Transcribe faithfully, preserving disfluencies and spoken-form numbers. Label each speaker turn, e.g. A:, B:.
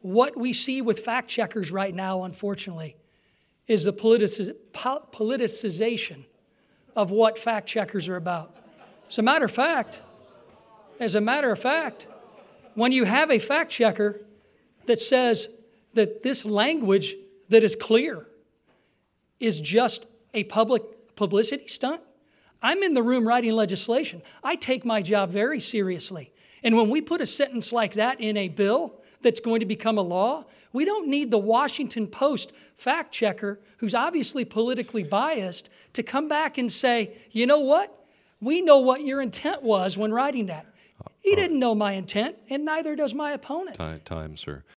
A: what we see with fact checkers right now, unfortunately, is the politici- po- politicization of what fact checkers are about. As a matter of fact, as a matter of fact, when you have a fact checker that says that this language that is clear is just a public publicity stunt, I'm in the room writing legislation. I take my job very seriously. And when we put a sentence like that in a bill that's going to become a law, we don't need the Washington Post fact checker, who's obviously politically biased, to come back and say, you know what? We know what your intent was when writing that. He didn't know my intent, and neither does my opponent.
B: Time, time, sir.